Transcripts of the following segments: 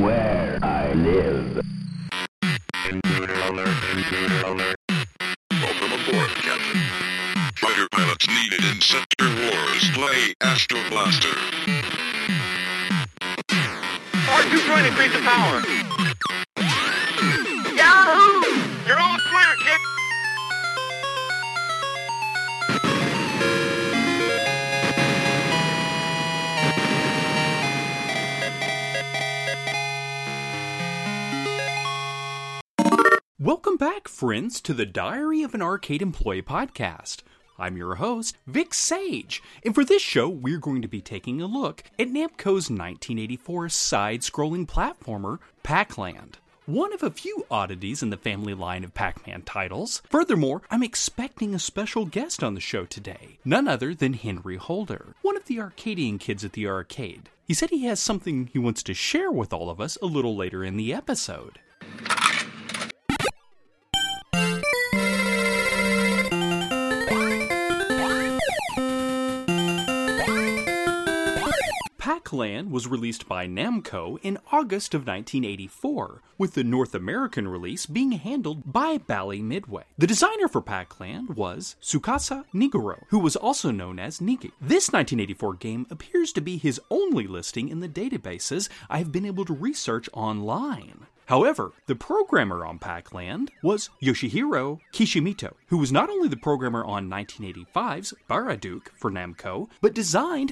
where I live. Intruder alert. Welcome aboard, Captain. Fighter pilots needed in Sector Wars. Play Astro Blaster. R2 trying to increase the power. Yahoo! You're all clear, kid. Welcome back, friends, to the Diary of an Arcade Employee podcast. I'm your host, Vic Sage, and for this show, we're going to be taking a look at Namco's 1984 side-scrolling platformer, Pac-Land. One of a few oddities in the family line of Pac-Man titles. Furthermore, I'm expecting a special guest on the show today, none other than Henry Holder, one of the Arcadian kids at the arcade. He said he has something he wants to share with all of us a little later in the episode. Pac-Land was released by Namco in August of 1984, with the North American release being handled by Bally Midway. The designer for Pac-Land was Tsukasa Niguro, who was also known as Nigi. This 1984 game appears to be his only listing in the databases I have been able to research online. However, the programmer on Pac-Land was Yoshihiro Kishimoto, who was not only the programmer on 1985's Baraduke for Namco, but designed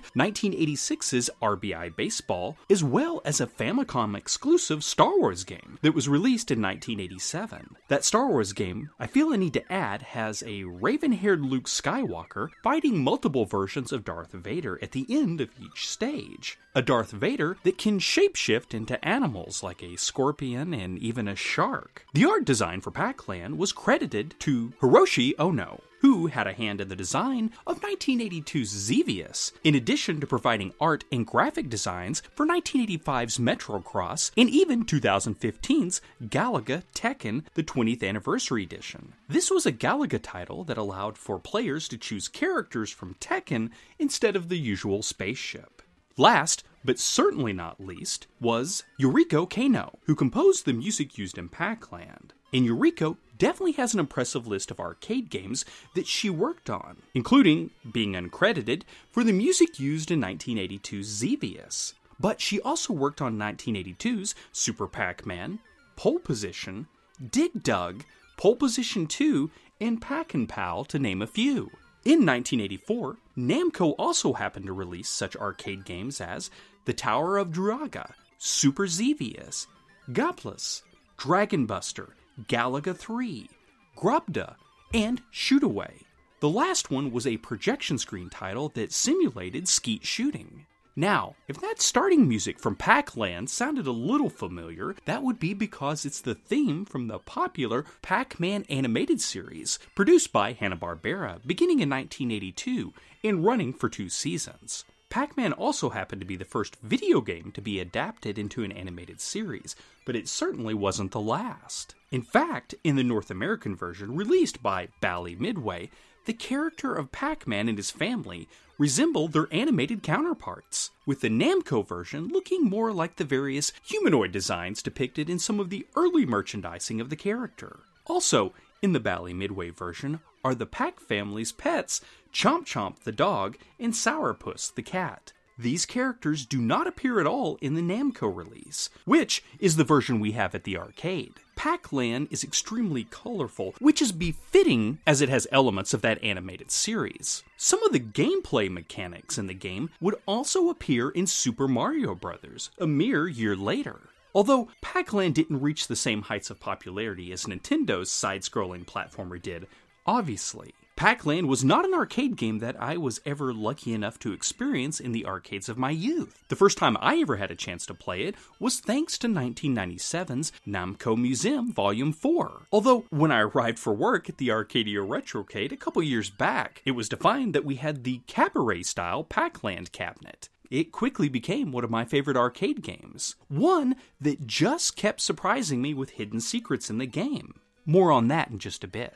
1986's RBI Baseball, as well as a Famicom-exclusive Star Wars game that was released in 1987. That Star Wars game, I feel I need to add, has a raven-haired Luke Skywalker fighting multiple versions of Darth Vader at the end of each stage. A Darth Vader that can shapeshift into animals like a scorpion and even a shark. The art design for Pac-Land was credited to Hiroshi Ono, who had a hand in the design of 1982's Xevious, in addition to providing art and graphic designs for 1985's Metrocross and even 2015's Galaga Tekken, the 20th Anniversary Edition. This was a Galaga title that allowed for players to choose characters from Tekken instead of the usual spaceship. Last, but certainly not least, was Yuriko Kano, who composed the music used in Pac-Land. And Yuriko definitely has an impressive list of arcade games that she worked on, including being uncredited for the music used in 1982's Xevious. But she also worked on 1982's Super Pac-Man, Pole Position, Dig Dug, Pole Position 2, and Pac-N-Pal, to name a few. In 1984, Namco also happened to release such arcade games as The Tower of Druaga, Super Xevious, Goplus, Dragon Buster, Galaga 3, Grubda, and Shootaway. The last one was a projection screen title that simulated skeet shooting. Now, if that starting music from Pac-Land sounded a little familiar, that would be because it's the theme from the popular Pac-Man animated series, produced by Hanna-Barbera beginning in 1982 and running for 2 seasons. Pac-Man also happened to be the first video game to be adapted into an animated series, but it certainly wasn't the last. In fact, in the North American version released by Bally Midway, the character of Pac-Man and his family resembled their animated counterparts, with the Namco version looking more like the various humanoid designs depicted in some of the early merchandising of the character. Also, in the Bally Midway version are the Pac family's pets, Chomp Chomp the dog and Sourpuss the cat. These characters do not appear at all in the Namco release, which is the version we have at the arcade. Pac-Land is extremely colorful, which is befitting as it has elements of that animated series. Some of the gameplay mechanics in the game would also appear in Super Mario Bros. A mere year later. Although Pac-Land didn't reach the same heights of popularity as Nintendo's side-scrolling platformer did, obviously. Pac-Land was not an arcade game that I was ever lucky enough to experience in the arcades of my youth. The first time I ever had a chance to play it was thanks to 1997's Namco Museum Volume 4. Although, when I arrived for work at the Arcadia Retrocade a couple years back, it was defined that we had the cabaret-style Pac-Land cabinet. It quickly became one of my favorite arcade games. One that just kept surprising me with hidden secrets in the game. More on that in just a bit.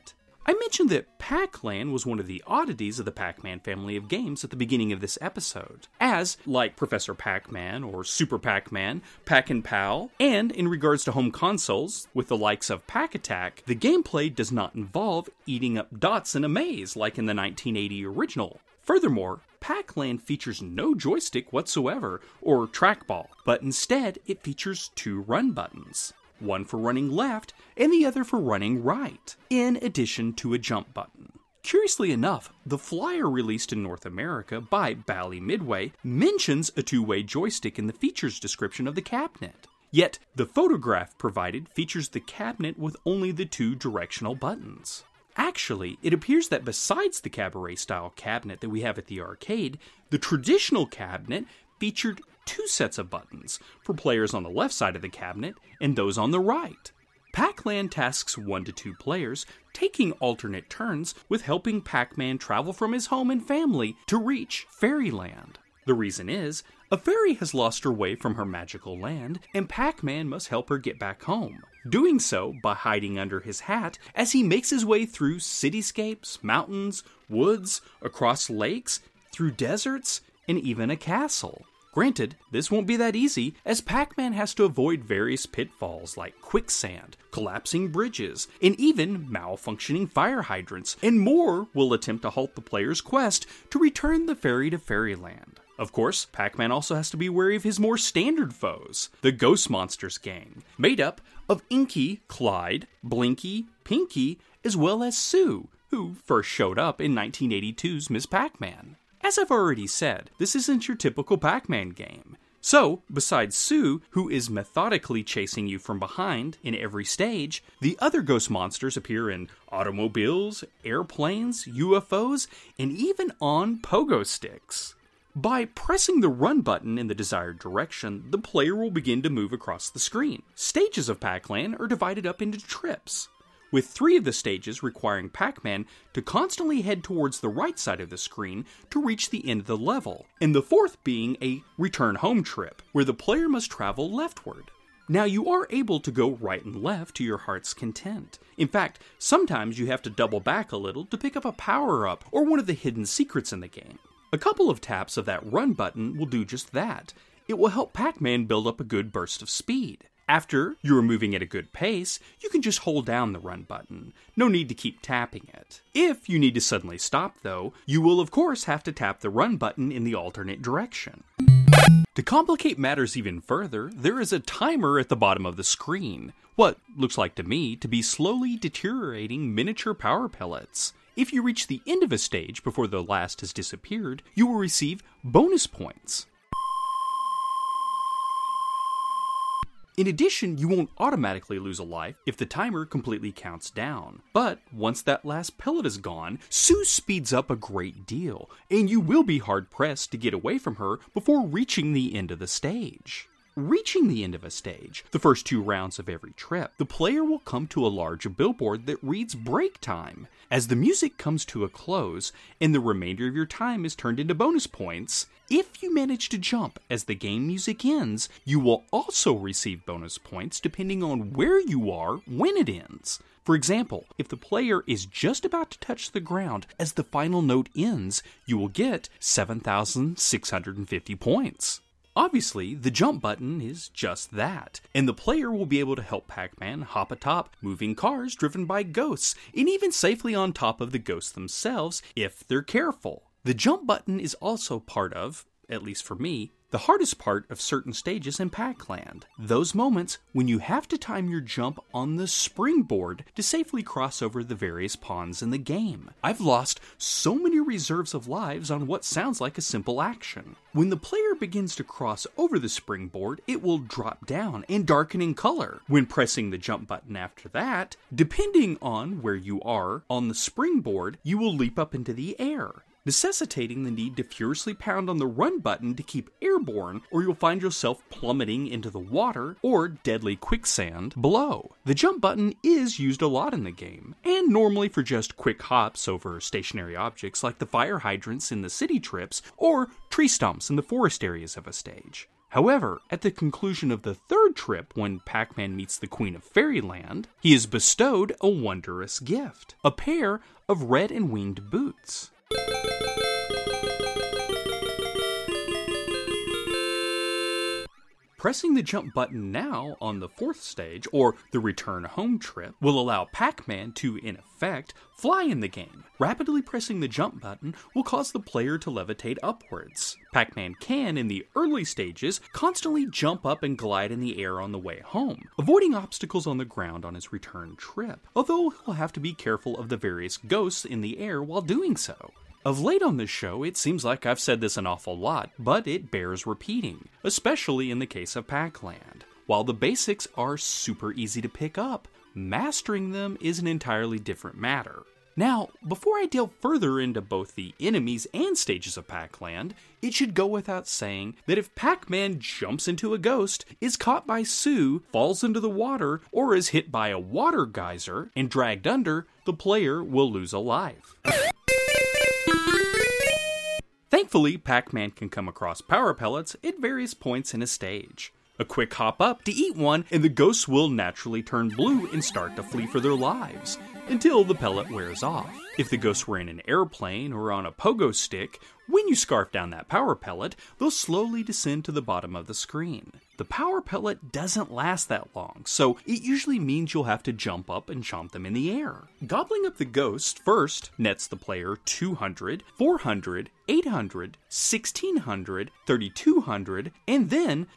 I mentioned that Pac-Land was one of the oddities of the Pac-Man family of games at the beginning of this episode, as, like Professor Pac-Man or Super Pac-Man, Pac-and-Pal, and in regards to home consoles, with the likes of Pac-Attack, the gameplay does not involve eating up dots in a maze like in the 1980 original. Furthermore, Pac-Land features no joystick whatsoever, or trackball, but instead it features 2 run buttons. One for running left, and the other for running right, in addition to a jump button. Curiously enough, the flyer released in North America by Bally Midway mentions a 2-way joystick in the features description of the cabinet. Yet, the photograph provided features the cabinet with only the 2 directional buttons. Actually, it appears that besides the cabaret-style cabinet that we have at the arcade, the traditional cabinet featured 2 sets of buttons, for players on the left side of the cabinet and those on the right. Pac-Land tasks 1 to 2 players, taking alternate turns with helping Pac-Man travel from his home and family to reach Fairyland. The reason is, a fairy has lost her way from her magical land, and Pac-Man must help her get back home. Doing so by hiding under his hat as he makes his way through cityscapes, mountains, woods, across lakes, through deserts, and even a castle. Granted, this won't be that easy, as Pac-Man has to avoid various pitfalls like quicksand, collapsing bridges, and even malfunctioning fire hydrants, and more will attempt to halt the player's quest to return the fairy to Fairyland. Of course, Pac-Man also has to be wary of his more standard foes, the Ghost Monsters gang, made up of Inky, Clyde, Blinky, Pinky, as well as Sue, who first showed up in 1982's Ms. Pac-Man. As I've already said, this isn't your typical Pac-Man game. So, besides Sue, who is methodically chasing you from behind in every stage, the other ghost monsters appear in automobiles, airplanes, UFOs, and even on pogo sticks. By pressing the run button in the desired direction, the player will begin to move across the screen. Stages of Pac-Land are divided up into trips, with 3 of the stages requiring Pac-Man to constantly head towards the right side of the screen to reach the end of the level, and the 4th being a return home trip, where the player must travel leftward. Now, you are able to go right and left to your heart's content. In fact, sometimes you have to double back a little to pick up a power-up or one of the hidden secrets in the game. A couple of taps of that run button will do just that. It will help Pac-Man build up a good burst of speed. After you are moving at a good pace, you can just hold down the run button. No need to keep tapping it. If you need to suddenly stop though, you will of course have to tap the run button in the alternate direction. To complicate matters even further, there is a timer at the bottom of the screen. What looks like to me to be slowly deteriorating miniature power pellets. If you reach the end of a stage before the last has disappeared, you will receive bonus points. In addition, you won't automatically lose a life if the timer completely counts down. But once that last pellet is gone, Sue speeds up a great deal, and you will be hard-pressed to get away from her before reaching the end of the stage. Reaching the end of a stage, the first 2 rounds of every trip, the player will come to a large billboard that reads break time. As the music comes to a close, and the remainder of your time is turned into bonus points, if you manage to jump as the game music ends, you will also receive bonus points depending on where you are when it ends. For example, if the player is just about to touch the ground as the final note ends, you will get 7,650 points. Obviously, the jump button is just that, and the player will be able to help Pac-Man hop atop moving cars driven by ghosts, and even safely on top of the ghosts themselves if they're careful. The jump button is also part of, at least for me, the hardest part of certain stages in Pac-Land. Those moments when you have to time your jump on the springboard to safely cross over the various pawns in the game. I've lost so many reserves of lives on what sounds like a simple action. When the player begins to cross over the springboard, it will drop down and darken in color. When pressing the jump button after that, depending on where you are on the springboard, you will leap up into the air, necessitating the need to furiously pound on the run button to keep airborne, or you'll find yourself plummeting into the water or deadly quicksand below. The jump button is used a lot in the game, and normally for just quick hops over stationary objects like the fire hydrants in the city trips or tree stumps in the forest areas of a stage. However, at the conclusion of the third trip, when Pac-Man meets the Queen of Fairyland, he is bestowed a wondrous gift, a pair of red and winged boots. Pressing the jump button now on the fourth stage, or the return home trip, will allow Pac-Man to, in effect, fly in the game. Rapidly pressing the jump button will cause the player to levitate upwards. Pac-Man can, in the early stages, constantly jump up and glide in the air on the way home, avoiding obstacles on the ground on his return trip, although he'll have to be careful of the various ghosts in the air while doing so. Of late on this show, it seems like I've said this an awful lot, but it bears repeating, especially in the case of Pac-Land. While the basics are super easy to pick up, mastering them is an entirely different matter. Now, before I delve further into both the enemies and stages of Pac-Land, it should go without saying that if Pac-Man jumps into a ghost, is caught by Sue, falls into the water, or is hit by a water geyser and dragged under, the player will lose a life. Thankfully, Pac-Man can come across power pellets at various points in a stage. A quick hop up to eat one, and the ghosts will naturally turn blue and start to flee for their lives, until the pellet wears off. If the ghosts were in an airplane or on a pogo stick, when you scarf down that power pellet, they'll slowly descend to the bottom of the screen. The power pellet doesn't last that long, so it usually means you'll have to jump up and chomp them in the air. Gobbling up the ghost first nets the player 200, 400, 800, 1600, 3200, and then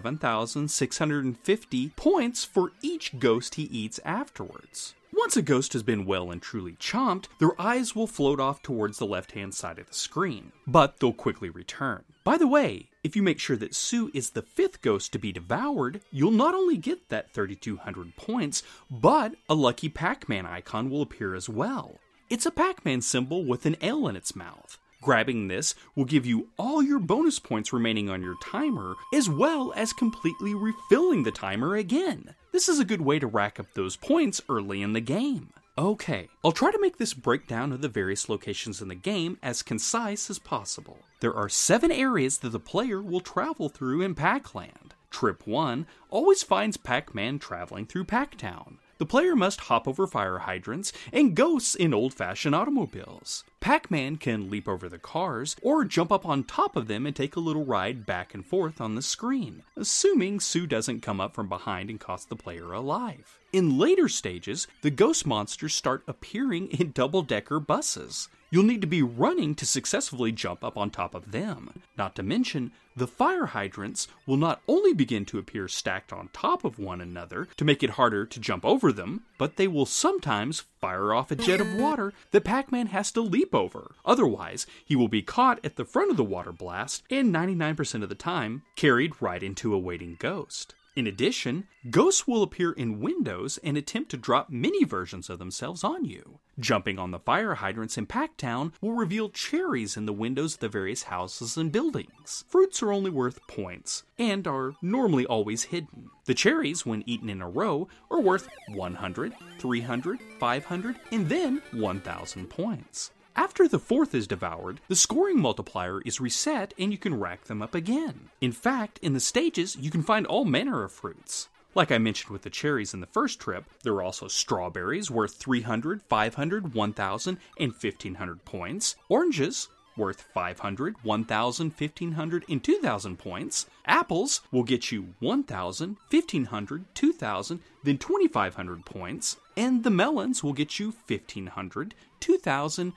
7,650 points for each ghost he eats afterwards. Once a ghost has been well and truly chomped, their eyes will float off towards the left-hand side of the screen, but they'll quickly return. By the way, if you make sure that Sue is the fifth ghost to be devoured, you'll not only get that 3,200 points, but a lucky Pac-Man icon will appear as well. It's a Pac-Man symbol with an L in its mouth. Grabbing this will give you all your bonus points remaining on your timer, as well as completely refilling the timer again. This is a good way to rack up those points early in the game. Okay, I'll try to make this breakdown of the various locations in the game as concise as possible. There are 7 areas that the player will travel through in Pac-Land. Trip 1 always finds Pac-Man traveling through Pac-Town. The player must hop over fire hydrants and ghosts in old-fashioned automobiles. Pac-Man can leap over the cars or jump up on top of them and take a little ride back and forth on the screen, assuming Sue doesn't come up from behind and cost the player a life. In later stages, the ghost monsters start appearing in double-decker buses. You'll need to be running to successfully jump up on top of them. Not to mention, the fire hydrants will not only begin to appear stacked on top of one another to make it harder to jump over them, but they will sometimes fire off a jet of water that Pac-Man has to leap over. Otherwise, he will be caught at the front of the water blast and 99% of the time carried right into a waiting ghost. In addition, ghosts will appear in windows and attempt to drop mini versions of themselves on you. Jumping on the fire hydrants in Pac-Town will reveal cherries in the windows of the various houses and buildings. Fruits are only worth points, and are normally always hidden. The cherries, when eaten in a row, are worth 100, 300, 500, and then 1,000 points. After the fourth is devoured, the scoring multiplier is reset and you can rack them up again. In fact, in the stages, you can find all manner of fruits. Like I mentioned with the cherries in the first trip, there are also strawberries worth 300, 500, 1,000, and 1,500 points, oranges worth 500, 1,000, 1,500, and 2,000 points. Apples will get you 1,000, 1,500, 2,000, then 2,500 points, and the melons will get you 1,500, 2,000,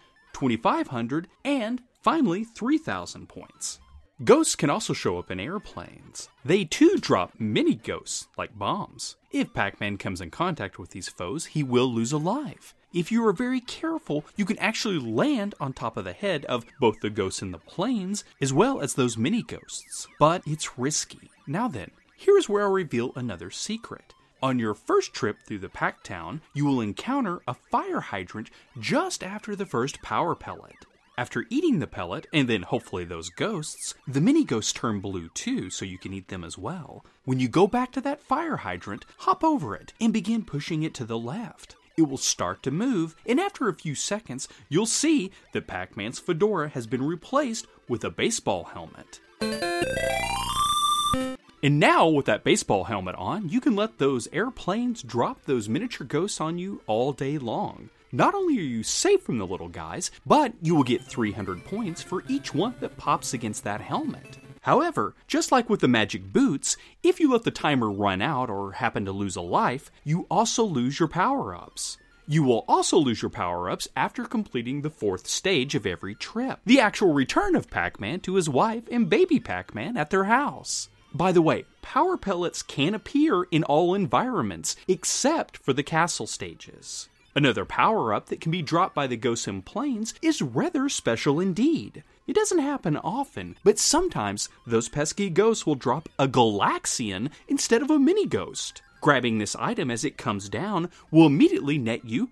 2,500, and finally 3,000 points. Ghosts can also show up in airplanes. They too drop mini ghosts, like bombs. If Pac-Man comes in contact with these foes, he will lose a life. If you are very careful, you can actually land on top of the head of both the ghosts in the planes, as well as those mini ghosts. But it's risky. Now then, here's where I'll reveal another secret. On your first trip through the Pac-Town, you will encounter a fire hydrant just after the first power pellet. After eating the pellet, and then hopefully those ghosts, the mini ghosts turn blue too, so you can eat them as well. When you go back to that fire hydrant, hop over it and begin pushing it to the left. It will start to move, and after a few seconds, you'll see that Pac-Man's fedora has been replaced with a baseball helmet. And now, with that baseball helmet on, you can let those airplanes drop those miniature ghosts on you all day long. Not only are you safe from the little guys, but you will get 300 points for each one that pops against that helmet. However, just like with the magic boots, if you let the timer run out or happen to lose a life, you also lose your power-ups. You will also lose your power-ups after completing the 4th stage of every trip, the actual return of Pac-Man to his wife and baby Pac-Man at their house. By the way, power pellets can appear in all environments, except for the castle stages. Another power-up that can be dropped by the ghosts in planes is rather special indeed. It doesn't happen often, but sometimes those pesky ghosts will drop a Galaxian instead of a mini-ghost. Grabbing this item as it comes down will immediately net you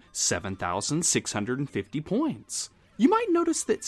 7,650 points. You might notice that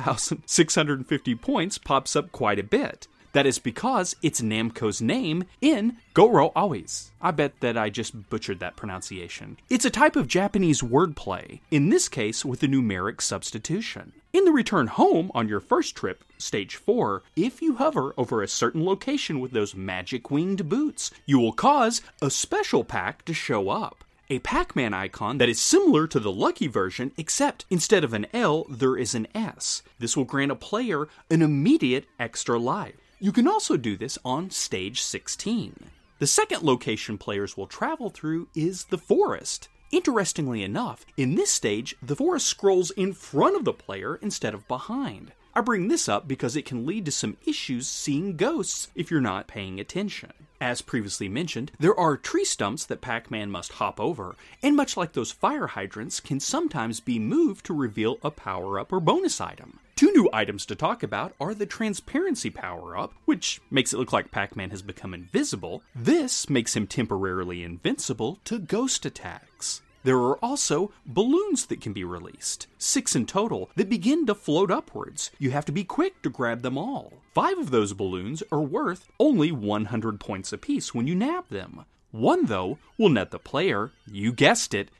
7,650 points pops up quite a bit. That is because it's Namco's name in Goro Always. I bet that I just butchered that pronunciation. It's a type of Japanese wordplay, in this case with a numeric substitution. In the return home on your first trip, Stage 4, if you hover over a certain location with those magic winged boots, you will cause a special pack to show up. A Pac-Man icon that is similar to the Lucky version, except instead of an L, there is an S. This will grant a player an immediate extra life. You can also do this on Stage 16. The second location players will travel through is the forest. Interestingly enough, in this stage, the forest scrolls in front of the player instead of behind. I bring this up because it can lead to some issues seeing ghosts if you're not paying attention. As previously mentioned, there are tree stumps that Pac-Man must hop over, and much like those fire hydrants, can sometimes be moved to reveal a power-up or bonus item. 2 new items to talk about are the Transparency power-up, which makes it look like Pac-Man has become invisible. This makes him temporarily invincible to ghost attacks. There are also balloons that can be released, 6 in total, that begin to float upwards. You have to be quick to grab them all. 5 of those balloons are worth only 100 points apiece when you nab them. 1, though, will net the player, you guessed it,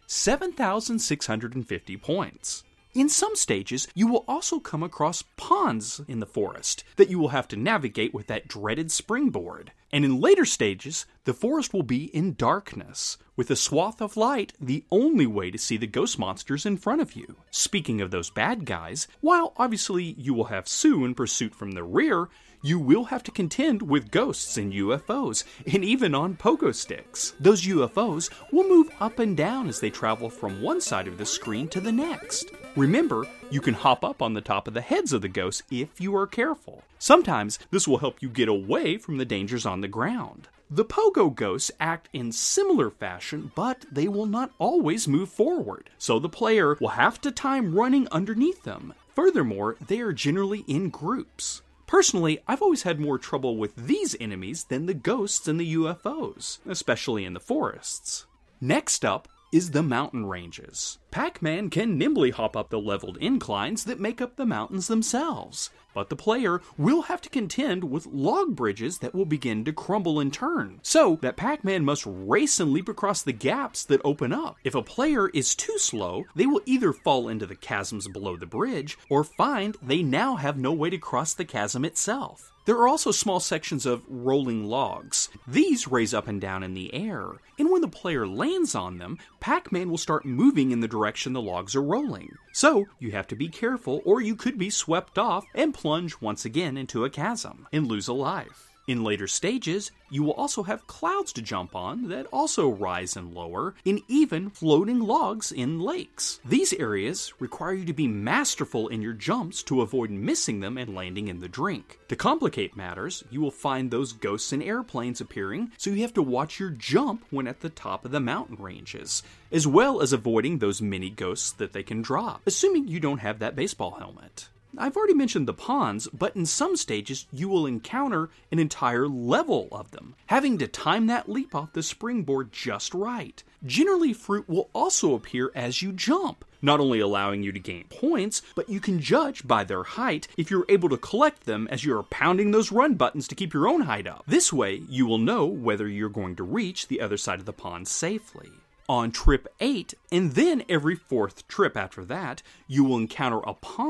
7,650 points. In some stages, you will also come across ponds in the forest that you will have to navigate with that dreaded springboard. And in later stages, the forest will be in darkness, with a swath of light the only way to see the ghost monsters in front of you. Speaking of those bad guys, while obviously you will have Sue in pursuit from the rear, you will have to contend with ghosts and UFOs, and even on pogo sticks. Those UFOs will move up and down as they travel from one side of the screen to the next. Remember, you can hop up on the top of the heads of the ghosts if you are careful. Sometimes this will help you get away from the dangers on the ground. The pogo ghosts act in similar fashion, but they will not always move forward, so the player will have to time running underneath them. Furthermore, they are generally in groups. Personally, I've always had more trouble with these enemies than the ghosts and the UFOs, especially in the forests. Next up is the mountain ranges. Pac-Man can nimbly hop up the leveled inclines that make up the mountains themselves, but the player will have to contend with log bridges that will begin to crumble and turn, so that Pac-Man must race and leap across the gaps that open up. If a player is too slow, they will either fall into the chasms below the bridge, or find they now have no way to cross the chasm itself. There are also small sections of rolling logs. These raise up and down in the air, and when the player lands on them, Pac-Man will start moving in the direction the logs are rolling. So, you have to be careful, or you could be swept off and plunge once again into a chasm and lose a life. In later stages, you will also have clouds to jump on that also rise and lower, and even floating logs in lakes. These areas require you to be masterful in your jumps to avoid missing them and landing in the drink. To complicate matters, you will find those ghosts and airplanes appearing, so you have to watch your jump when at the top of the mountain ranges, as well as avoiding those mini ghosts that they can drop, assuming you don't have that baseball helmet. I've already mentioned the ponds, but in some stages you will encounter an entire level of them, having to time that leap off the springboard just right. Generally, fruit will also appear as you jump, not only allowing you to gain points, but you can judge by their height if you're able to collect them as you are pounding those run buttons to keep your own height up. This way, you will know whether you're going to reach the other side of the pond safely. On trip 8, and then every 4th trip after that, you will encounter a pond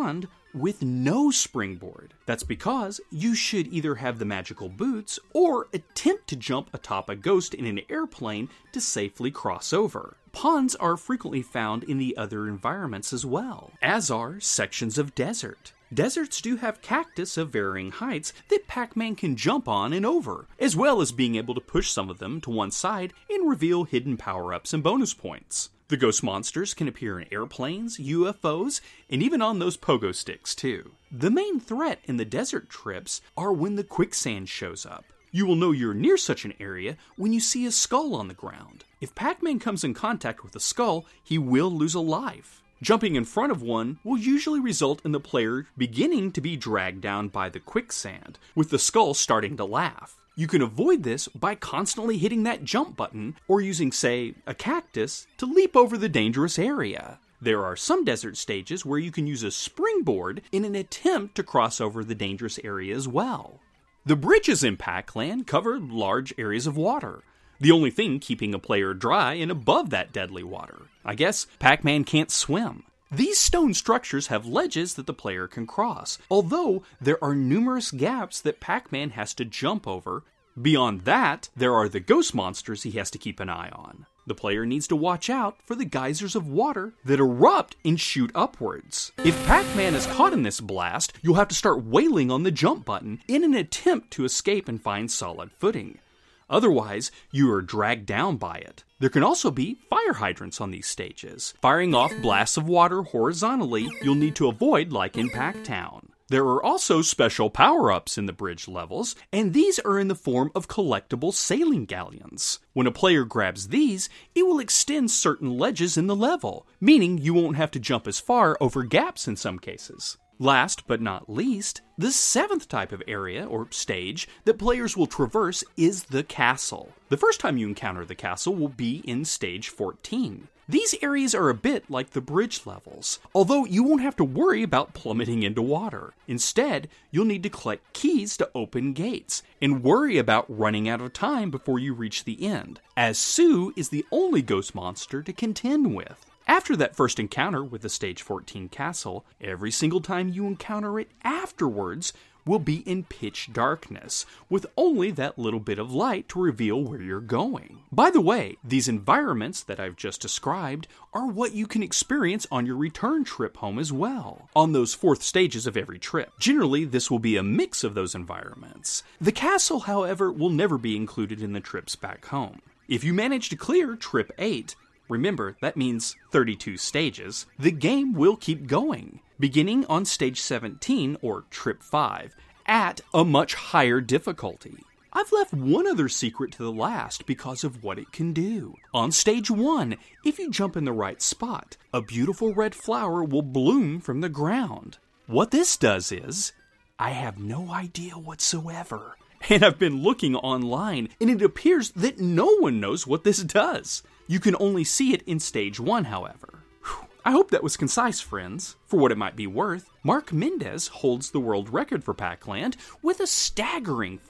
with no springboard. That's because you should either have the magical boots or attempt to jump atop a ghost in an airplane to safely cross over. Ponds are frequently found in the other environments as well, as are sections of desert. Deserts do have cactus of varying heights that Pac-Man can jump on and over, as well as being able to push some of them to one side and reveal hidden power-ups and bonus points. The ghost monsters can appear in airplanes, UFOs, and even on those pogo sticks too. The main threat in the desert trips are when the quicksand shows up. You will know you're near such an area when you see a skull on the ground. If Pac-Man comes in contact with a skull, he will lose a life. Jumping in front of one will usually result in the player beginning to be dragged down by the quicksand, with the skull starting to laugh. You can avoid this by constantly hitting that jump button or using, say, a cactus to leap over the dangerous area. There are some desert stages where you can use a springboard in an attempt to cross over the dangerous area as well. The bridges in Pac-Land cover large areas of water, the only thing keeping a player dry and above that deadly water. I guess Pac-Man can't swim. These stone structures have ledges that the player can cross, although there are numerous gaps that Pac-Man has to jump over. Beyond that, there are the ghost monsters he has to keep an eye on. The player needs to watch out for the geysers of water that erupt and shoot upwards. If Pac-Man is caught in this blast, you'll have to start wailing on the jump button in an attempt to escape and find solid footing. Otherwise, you are dragged down by it. There can also be fire hydrants on these stages. Firing off blasts of water horizontally, you'll need to avoid like in Pac-Town. There are also special power-ups in the bridge levels, and these are in the form of collectible sailing galleons. When a player grabs these, it will extend certain ledges in the level, meaning you won't have to jump as far over gaps in some cases. Last but not least, the seventh type of area, or stage, that players will traverse is the castle. The first time you encounter the castle will be in stage 14. These areas are a bit like the bridge levels, although you won't have to worry about plummeting into water. Instead, you'll need to collect keys to open gates, and worry about running out of time before you reach the end, as Sue is the only ghost monster to contend with. After that first encounter with the Stage 14 castle, every single time you encounter it afterwards will be in pitch darkness, with only that little bit of light to reveal where you're going. By the way, these environments that I've just described are what you can experience on your return trip home as well, on those fourth stages of every trip. Generally, this will be a mix of those environments. The castle, however, will never be included in the trips back home. If you manage to clear Trip 8, remember, that means 32 stages, the game will keep going, beginning on stage 17, or Trip 5, at a much higher difficulty. I've left one other secret to the last because of what it can do. On stage 1, if you jump in the right spot, a beautiful red flower will bloom from the ground. What this does is, I have no idea whatsoever. And I've been looking online, and it appears that no one knows what this does. You can only see it in stage 1, however. I hope that was concise, friends. For what it might be worth, Mark Mendez holds the world record for Pac-Land with a staggering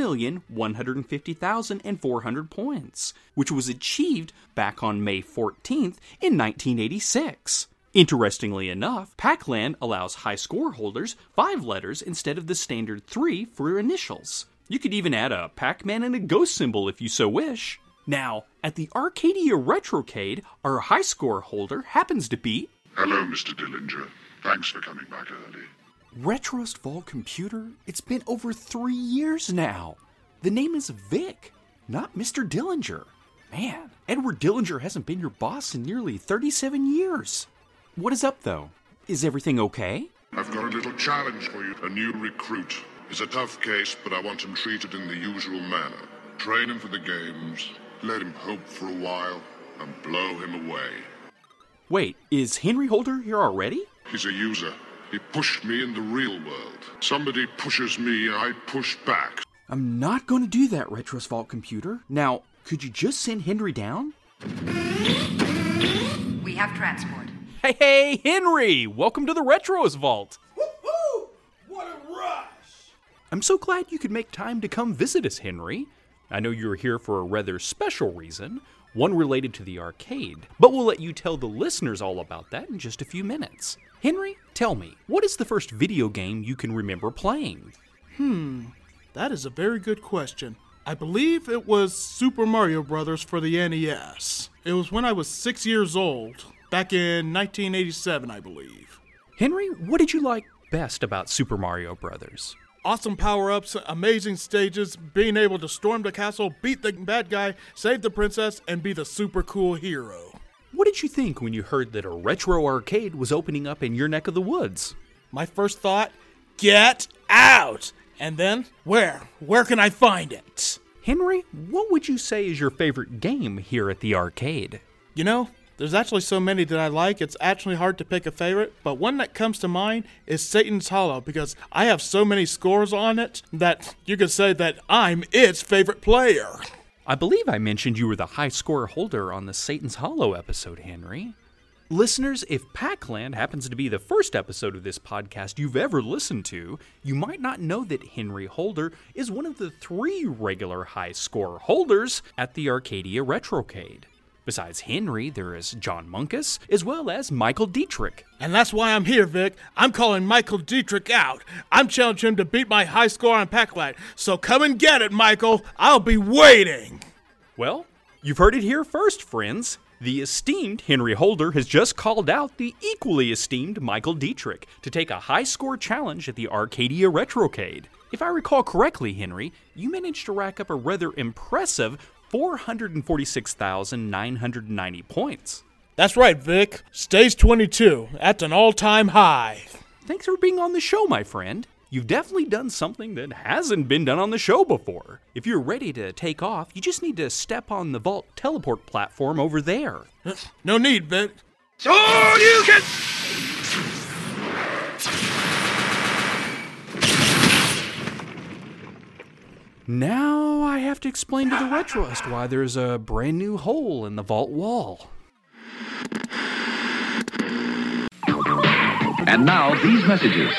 4,150,400 points, which was achieved back on May 14th in 1986. Interestingly enough, Pac-Land allows high score holders 5 letters instead of the standard 3 for initials. You could even add a Pac-Man and a ghost symbol if you so wish. Now, at the Arcadia Retrocade, our high score holder happens to be... Hello, Mr. Dillinger. Thanks for coming back early. Retroist Vault Computer? It's been over 3 years now. The name is Vic, not Mr. Dillinger. Man, Edward Dillinger hasn't been your boss in nearly 37 years. What is up, though? Is everything okay? I've got a little challenge for you. A new recruit. He's a tough case, but I want him treated in the usual manner. Train him for the games, let him hope for a while, and blow him away. Wait, is Henry Holder here already? He's a user. He pushed me in the real world. Somebody pushes me, I push back. I'm not going to do that, Retroist Vault Computer. Now, could you just send Henry down? We have transport. Hey, Henry! Welcome to the Retroist Vault! Woohoo! What a rush! I'm so glad you could make time to come visit us, Henry. I know you're here for a rather special reason, one related to the arcade, but we'll let you tell the listeners all about that in just a few minutes. Henry, tell me, what is the first video game you can remember playing? That is a very good question. I believe it was Super Mario Bros. For the NES. It was when I was 6 years old, back in 1987, I believe. Henry, what did you like best about Super Mario Bros.? Awesome power-ups, amazing stages, being able to storm the castle, beat the bad guy, save the princess, and be the super cool hero. What did you think when you heard that a retro arcade was opening up in your neck of the woods? My first thought, get out! And then, where? Where can I find it? Henry, what would you say is your favorite game here at the arcade? You know, there's actually so many that I like, it's actually hard to pick a favorite, but one that comes to mind is Satan's Hollow, because I have so many scores on it that you could say that I'm its favorite player. I believe I mentioned you were the high score holder on the Satan's Hollow episode, Henry. Listeners, if Pac-Land happens to be the first episode of this podcast you've ever listened to, you might not know that Henry Holder is one of the 3 regular high score holders at the Arcadia Retrocade. Besides Henry, there is John Munkus, as well as Michael Dietrich. And that's why I'm here, Vic. I'm calling Michael Dietrich out. I'm challenging him to beat my high score on Pac-Land. So come and get it, Michael. I'll be waiting. Well, you've heard it here first, friends. The esteemed Henry Holder has just called out the equally esteemed Michael Dietrich to take a high score challenge at the Arcadia Retrocade. If I recall correctly, Henry, you managed to rack up a rather impressive 446,990 points. That's right, Vic. Stage 22. That's an all-time high. Thanks for being on the show, my friend. You've definitely done something that hasn't been done on the show before. If you're ready to take off, you just need to step on the Vault teleport platform over there. No need, Vic. So you can... Now I have to explain to the Retroist why there's a brand new hole in the Vault wall. And now these messages.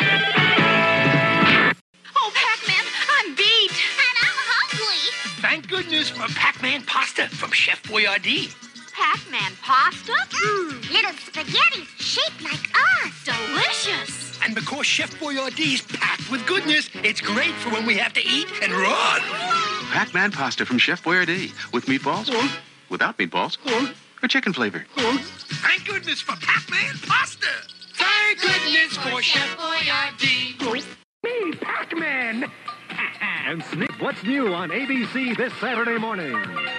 Oh, Pac-Man, I'm beat. And I'm hungry. Thank goodness for Pac-Man pasta from Chef Boyardee. Pac-Man pasta? Little spaghetti shaped like us. Delicious. And because Chef Boyardee is packed with goodness, it's great for when we have to eat and run. Pac-Man pasta from Chef Boyardee. With meatballs? Without meatballs? Or chicken flavor? Thank goodness for Pac-Man pasta. Thank goodness for Chef Boyardee. Me, Pac-Man! And sneak what's new on ABC this Saturday morning.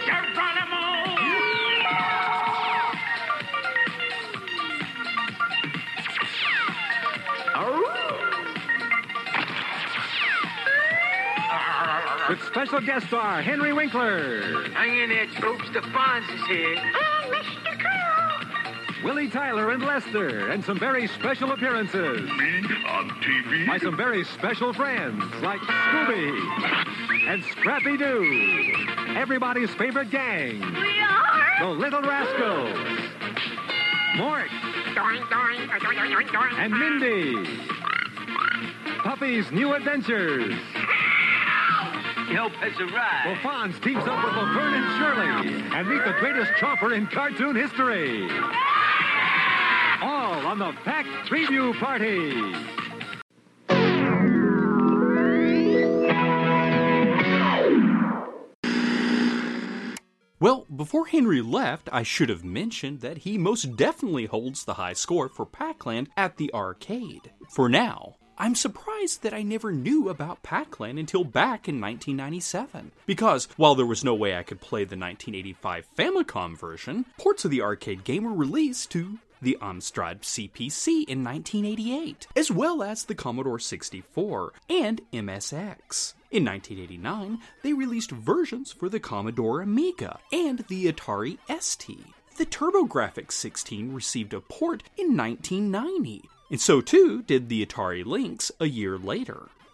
With special guest star Henry Winkler. Hang in there, troops. The Fonz is here. And Mr. Cool. Willie Tyler and Lester, and some very special appearances. Me on TV? By some very special friends, like Scooby and Scrappy-Doo. Everybody's favorite gang. We are. The Little Rascals. Mort. And Mindy. Puppy's New Adventures. Help has arrived. The Fonz teams up with Laverne and Shirley and meet the greatest chomper in cartoon history. All on the Pack Preview Party. Well, before Henry left, I should have mentioned that he most definitely holds the high score for Pac-Land at the arcade. For now, I'm surprised that I never knew about Pac-Land until back in 1997. Because while there was no way I could play the 1985 Famicom version, ports of the arcade game were released to the Amstrad CPC in 1988, as well as the Commodore 64 and MSX. In 1989, they released versions for the Commodore Amiga and the Atari ST. The TurboGrafx 16 received a port in 1990, and so too did the Atari Lynx a year later.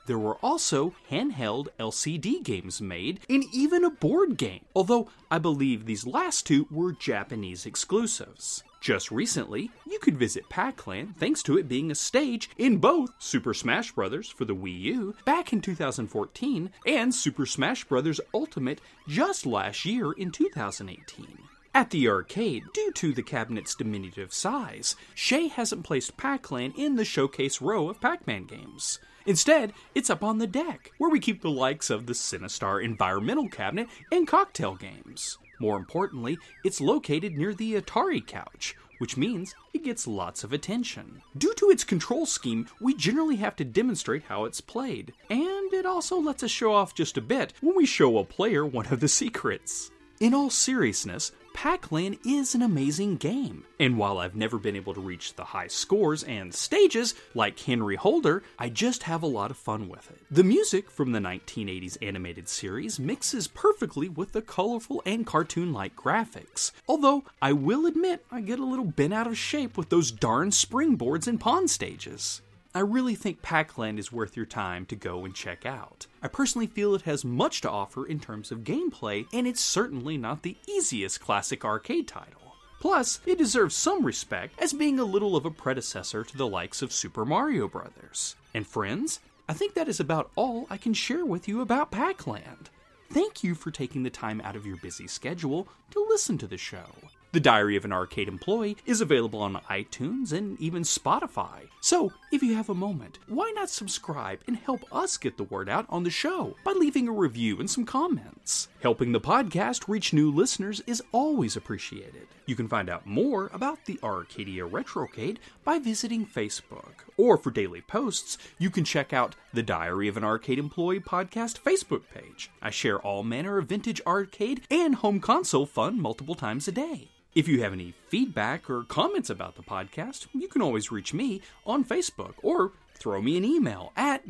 There were also handheld LCD games made, and even a board game, although I believe these last two were Japanese exclusives. Just recently, you could visit Pac-Land thanks to it being a stage in both Super Smash Bros. For the Wii U back in 2014 and Super Smash Bros. Ultimate just last year in 2018. At the arcade, due to the cabinet's diminutive size, Shay hasn't placed Pac-Land in the showcase row of Pac-Man games. Instead, it's up on the deck, where we keep the likes of the Sinistar environmental cabinet and cocktail games. More importantly, it's located near the Atari couch, which means it gets lots of attention. Due to its control scheme, we generally have to demonstrate how it's played, and it also lets us show off just a bit when we show a player one of the secrets. In all seriousness, Pac-Land is an amazing game, and while I've never been able to reach the high scores and stages like Henry Holder, I just have a lot of fun with it. The music from the 1980s animated series mixes perfectly with the colorful and cartoon-like graphics, although I will admit I get a little bent out of shape with those darn springboards and pond stages. I really think Pac-Land is worth your time to go and check out. I personally feel it has much to offer in terms of gameplay, and it's certainly not the easiest classic arcade title. Plus, it deserves some respect as being a little of a predecessor to the likes of Super Mario Bros. And friends, I think that is about all I can share with you about Pac-Land. Thank you for taking the time out of your busy schedule to listen to the show. The Diary of an Arcade Employee is available on iTunes and even Spotify. So, if you have a moment, why not subscribe and help us get the word out on the show by leaving a review and some comments? Helping the podcast reach new listeners is always appreciated. You can find out more about the Arcadia Retrocade by visiting Facebook. Or for daily posts, you can check out the Diary of an Arcade Employee podcast Facebook page. I share all manner of vintage arcade and home console fun multiple times a day. If you have any feedback or comments about the podcast, you can always reach me on Facebook or throw me an email at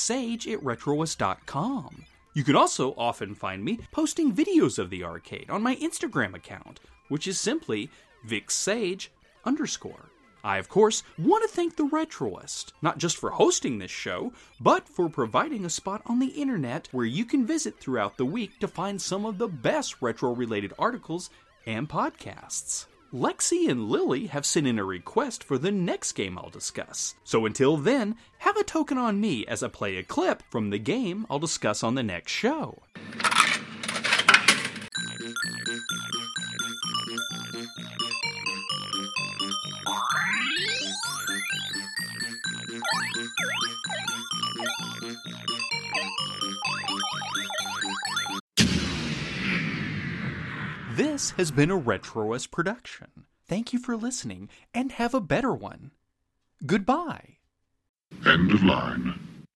vicsage@retroist.com. You can also often find me posting videos of the arcade on my Instagram account, which is simply vicsage_. I, of course, want to thank the Retroist, not just for hosting this show, but for providing a spot on the internet where you can visit throughout the week to find some of the best retro-related articles and podcasts. Lexi and Lily have sent in a request for the next game I'll discuss. So until then, have a token on me as I play a clip from the game I'll discuss on the next show. This has been a Retroist production. Thank you for listening, and have a better one. Goodbye. End of line.